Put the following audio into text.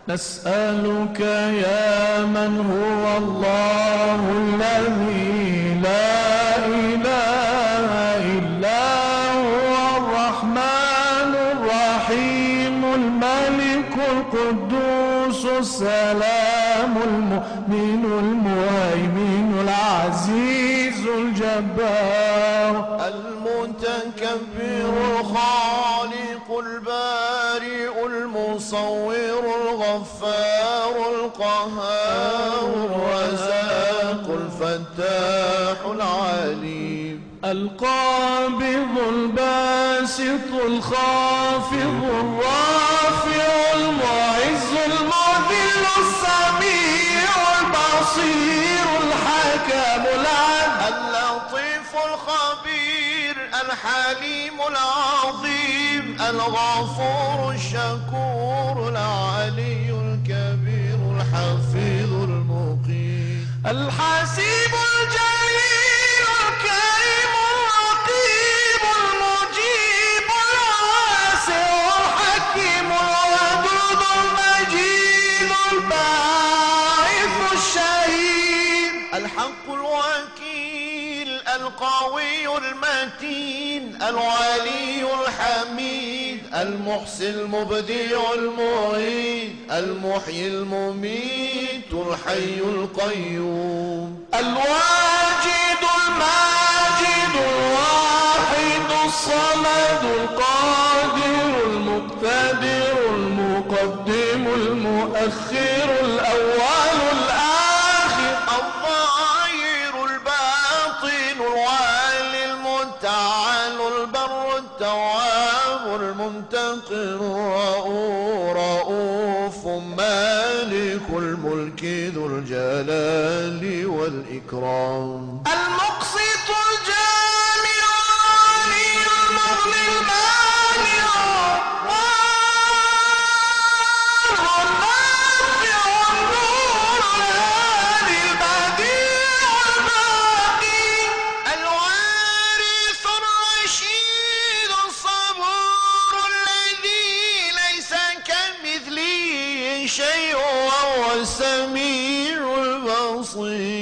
نسألك يا من هو الله الذي لا إله إلا هو الرحمن الرحيم الملك القدوس السلام المؤمن المهيمن العزيز الجبار المتكبر الخالق البارئ المصور الغفار القهار الرزاق الفتاح العليم القابض الباسط الخافض الرافع المعز المذل السميع البصير الحكم العدل اللطيف الخبير الحليم العظيم الغفور الشكور العلي الكبير الحفيظ المقيم الحسيب الجليل الكريم الرقيب المجيب الواسع الحكيم الودود المجيد الباعث الشهيد الحق الوكيل القوي المتين الولي الحميد المحسن المبدع المعيد المحيي المميت الحي القيوم الواجد الماجد الواحد الصمد القادر المقتدر المقدم المؤخر الأول الآخر الظاهر الباطن الوالي المتعال البر التواب المنتقم الرؤوف مالك الملك ذو الجلال والإكرام المقسط الجامع العلي المغني المانع النافع النور الهادي البديع الباقي الوارث الرشيد الصبور الذي ليس كمثله شيء وهو السميع البصير